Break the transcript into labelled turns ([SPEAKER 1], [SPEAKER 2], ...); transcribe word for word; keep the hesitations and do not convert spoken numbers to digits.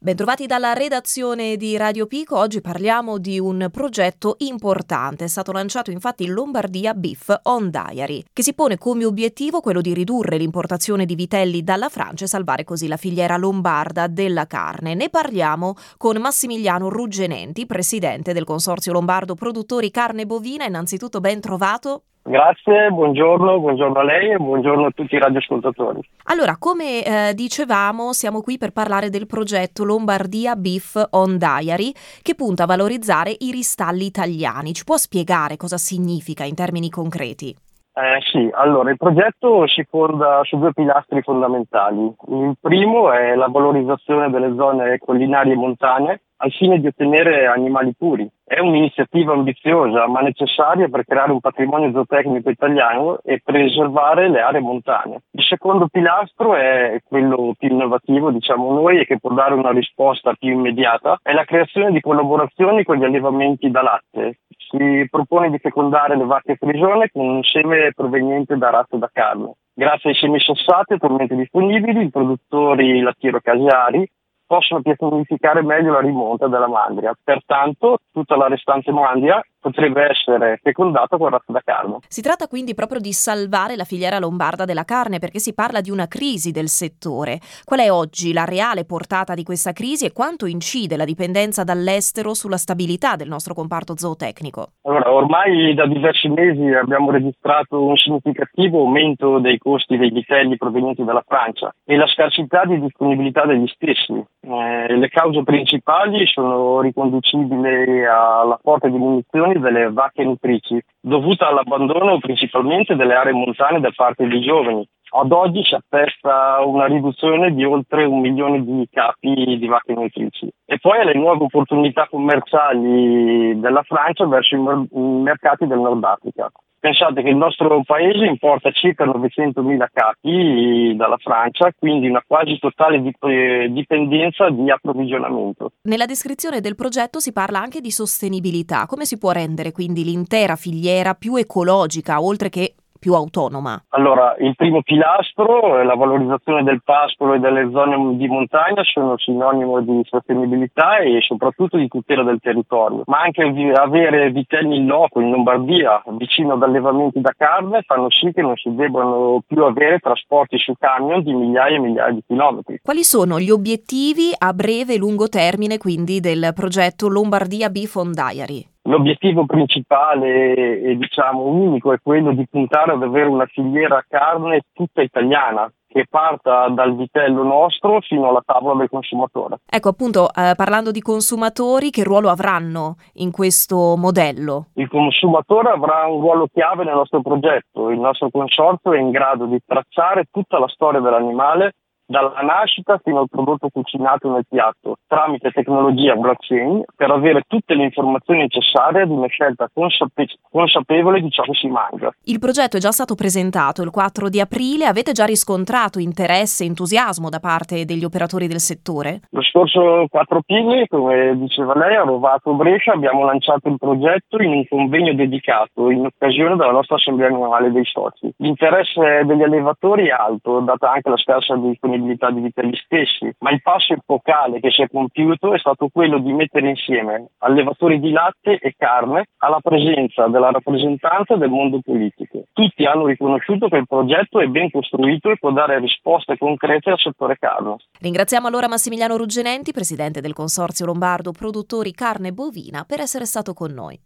[SPEAKER 1] Bentrovati dalla redazione di Radio Pico. Oggi parliamo di un progetto importante. È stato lanciato infatti in Lombardia Beef on Diary, che si pone come obiettivo quello di ridurre l'importazione di vitelli dalla Francia e salvare così la filiera lombarda della carne. Ne parliamo con Massimiliano Ruggenenti, presidente del Consorzio Lombardo Produttori Carne Bovina. Innanzitutto ben trovato.
[SPEAKER 2] Grazie, buongiorno, buongiorno a lei e buongiorno a tutti i radioascoltatori.
[SPEAKER 1] Allora, come eh, dicevamo, siamo qui per parlare del progetto Lombardia Beef on Diary, che punta a valorizzare i ristalli italiani. Ci può spiegare cosa significa in termini concreti?
[SPEAKER 2] Eh, sì, allora il progetto si fonda su due pilastri fondamentali. Il primo è la valorizzazione delle zone collinari e montane al fine di ottenere animali puri. È un'iniziativa ambiziosa ma necessaria per creare un patrimonio zootecnico italiano e preservare le aree montane. Il secondo pilastro è quello più innovativo, diciamo noi, e che può dare una risposta più immediata, è la creazione di collaborazioni con gli allevamenti da latte. Si propone di fecondare le vacche frisone con un seme proveniente da razze da carne. Grazie ai semi sossati attualmente disponibili, i produttori lattiero-caseari possono pianificare meglio la rimonta della mandria. Pertanto, tutta la restante mandria potrebbe essere fecondata con razza da carne.
[SPEAKER 1] Si tratta quindi proprio di salvare la filiera lombarda della carne, perché si parla di una crisi del settore. Qual è oggi la reale portata di questa crisi e quanto incide la dipendenza dall'estero sulla stabilità del nostro comparto zootecnico?
[SPEAKER 2] Allora, ormai da diversi mesi abbiamo registrato un significativo aumento dei costi dei vitelli provenienti dalla Francia e la scarsità di disponibilità degli stessi. Eh, le cause principali sono riconducibili alla forte diminuzione delle vacche nutrici, dovuta all'abbandono principalmente delle aree montane da parte dei giovani. Ad oggi si attesta una riduzione di oltre un milione di capi di vacche nutrici. E poi alle nuove opportunità commerciali della Francia verso i, mer- i mercati del Nord Africa. Pensate che il nostro paese importa circa novecentomila capi dalla Francia, quindi una quasi totale dip- dipendenza di approvvigionamento.
[SPEAKER 1] Nella descrizione del progetto si parla anche di sostenibilità. Come si può rendere quindi l'intera filiera più ecologica, oltre che più autonoma?
[SPEAKER 2] Allora, il primo pilastro, la valorizzazione del pascolo e delle zone di montagna, sono sinonimo di sostenibilità e soprattutto di tutela del territorio, ma anche avere vitelli in loco in Lombardia, vicino ad allevamenti da carne, fanno sì che non si debbano più avere trasporti su camion di migliaia e migliaia di chilometri.
[SPEAKER 1] Quali sono gli obiettivi a breve e lungo termine quindi del progetto Lombardia Beef on Diary?
[SPEAKER 2] L'obiettivo principale e diciamo unico è quello di puntare ad avere una filiera carne tutta italiana, che parta dal vitello nostro fino alla tavola del consumatore.
[SPEAKER 1] Ecco, appunto, eh, parlando di consumatori, che ruolo avranno in questo modello?
[SPEAKER 2] Il consumatore avrà un ruolo chiave nel nostro progetto. Il nostro consorzio è in grado di tracciare tutta la storia dell'animale, dalla nascita fino al prodotto cucinato nel piatto, tramite tecnologia blockchain, per avere tutte le informazioni necessarie ad una scelta consape- consapevole di ciò che si mangia.
[SPEAKER 1] Il progetto è già stato presentato il quattro di aprile. Avete già riscontrato interesse e entusiasmo da parte degli operatori del settore?
[SPEAKER 2] Lo scorso quattro aprile, come diceva lei, a Rovato Brescia abbiamo lanciato il progetto in un convegno dedicato in occasione della nostra assemblea annuale dei soci. L'interesse degli allevatori è alto, data anche la scarsa disponibilità di vitelli stessi, ma il passo epocale che si è compiuto è stato quello di mettere insieme allevatori di latte e carne alla presenza della rappresentanza del mondo politico. Tutti hanno riconosciuto che il progetto è ben costruito e può dare risposte concrete al settore carne.
[SPEAKER 1] Ringraziamo allora Massimiliano Ruggenenti, presidente del Consorzio Lombardo Produttori Carne Bovina, per essere stato con noi.